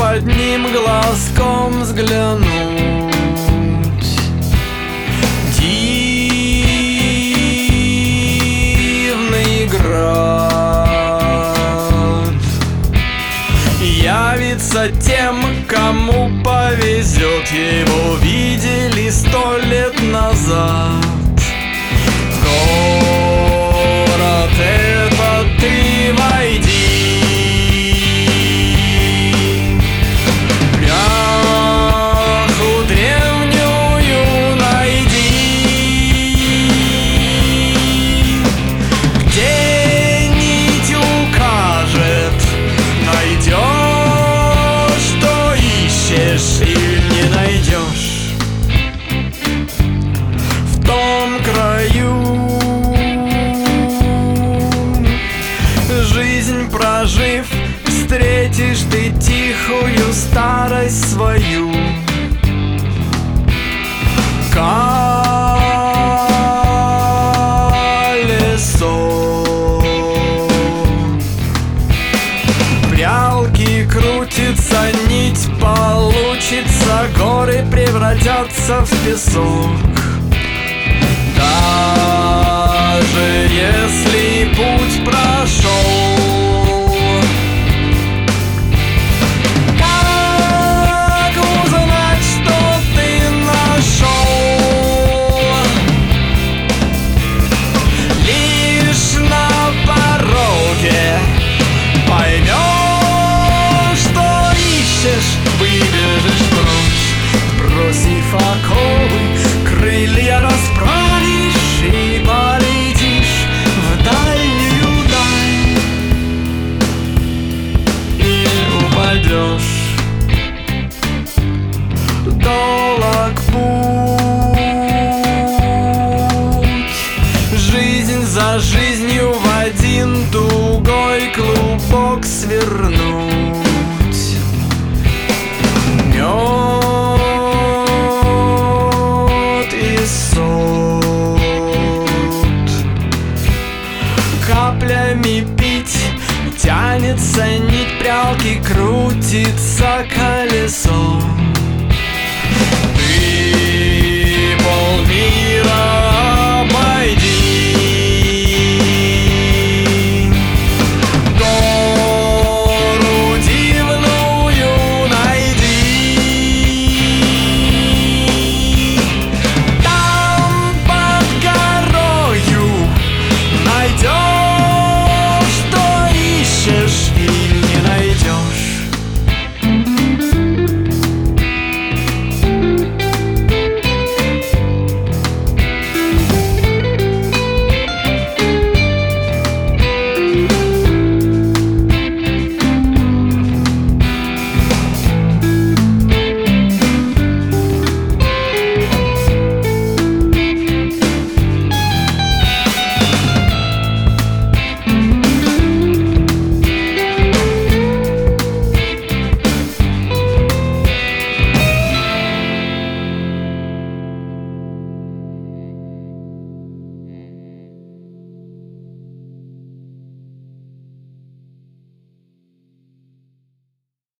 одним глазком взглянуть. Дивный град явится тем, кому повезет. Его видели 100 лет назад. Город этот ты войди, пряху древнюю найди, где нить укажет, найдешь, что ищешь, или не найдешь. В том краю жизнь прожив, встретишь ты тихую старость свою. Колесо прялки крутится, нить получится, горы превратятся в песок. Даже если путь прошел,